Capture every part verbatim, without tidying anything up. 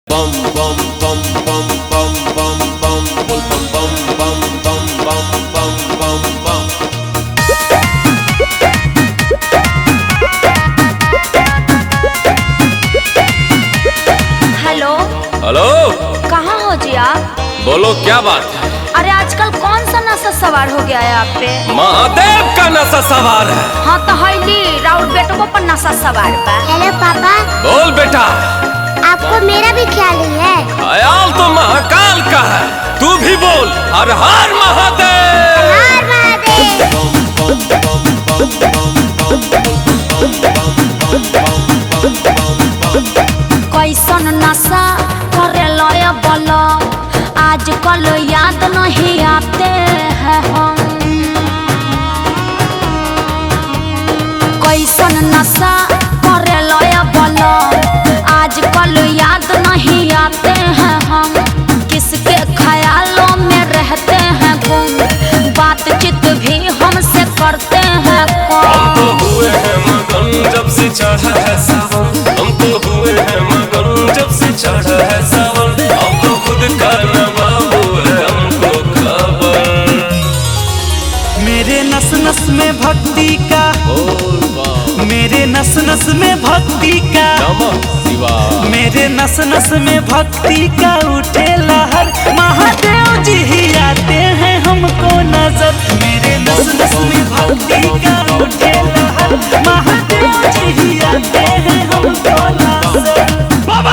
bum bum bum bum bum bum bum bum bum bum bum bum bum bum bum. Hello hello, कहाँ हो जी आप? बोलो क्या बात है? अरे आजकल कौन सा नशा सवार हो गया है आप पे? महादेव का नशा सवार है। हाँ तो हैली राउर बेटो पर नशा सवार बा। हेलो पापा, बोल बेटा। आपको मेरा भी ख्याल ही है। ख्याल तो महाकाल का है, तू भी बोल हर हर महादेव। हर महादेव। कैसन नशा करे लय बला, आजकल याद नहीं आते हैं हम। कैसन नशा करे लय बला, आजकल याद नहीं आते हैं हम। किसके ख्यालों में रहते हैं गुम, बातचीत भी हमसे करते हैं हम तो कम। हुए हैं मगन जब से चढ़ा है सावन, हम तो हुए हैं मगन जब से चढ़ा है सावन। हम तो खुद का न बाबू है हमको खबर। मेरे नस नस में भक्ति का, मेरे नस नस में भक्ति का, नमः शिवाय। मेरे नस नस में भक्ति का उठे लहर। महादेव जी ही आते हैं हमको नजर। मेरे नस नस में भक्ति का उठे लहर। महादेव जी ही आते हैं हमको नजर। बाबा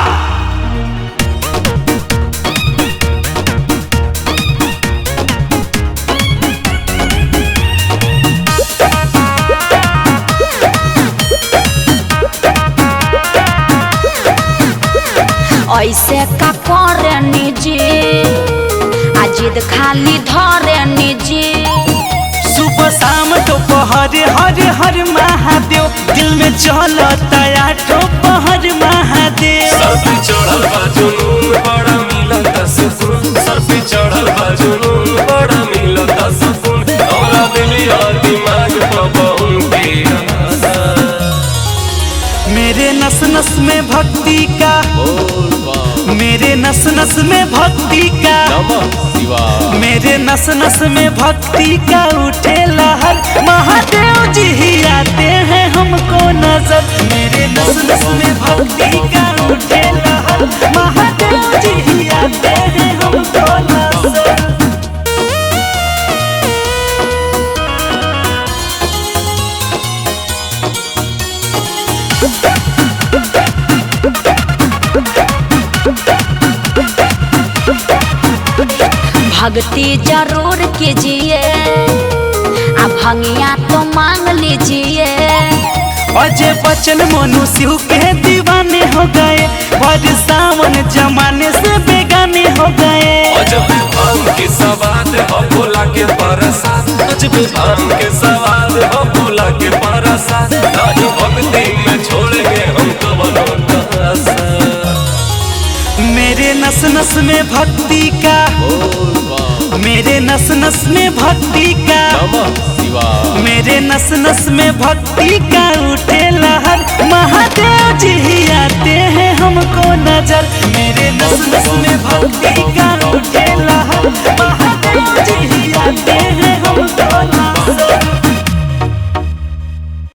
ऐसे का करे निजी, अजिद खाली धरे निजी। सुबह शाम दोपहर हर हर महादेव, दिल में चलता आठों पहर महादेव। सर पे चढ़ल बा जुनून बड़ा मिलता सुकून, सर पे चढ़ल बा जुनून बड़ा मिलता सुकून। हमरा दिलिया दिमाग पर बहूं के असर। मेरे नस नस में भक्ति का, मेरे नस नस में भक्ति का, नमः शिवाय। मेरे नस नस में भक्ति का उठे लहर। महादेव जी ही आते हैं हमको नजर। मेरे नस नस में भक्ति का उठे लहर। महादेव जी ही आते हैं हमको नजर। भक्ति जरूर कीजिए, अब भंगिया तो मांग लीजिए। अजय बच्चन मोनू शिव के दीवाने हो गए, भर सावन जमाने से बेगाने हो गए। अजब भांग के सवाद हो भोला के परसाद, अजब भांग के सवाद हो भोला के परसाद। नहीं भक्ति में छोड़ेंगे हम कवनो कसर। मेरे नस नस में भक्ति का, मेरे नस नस में भक्ति का, नमः शिवाय। मेरे नस नस में भक्ति का उठे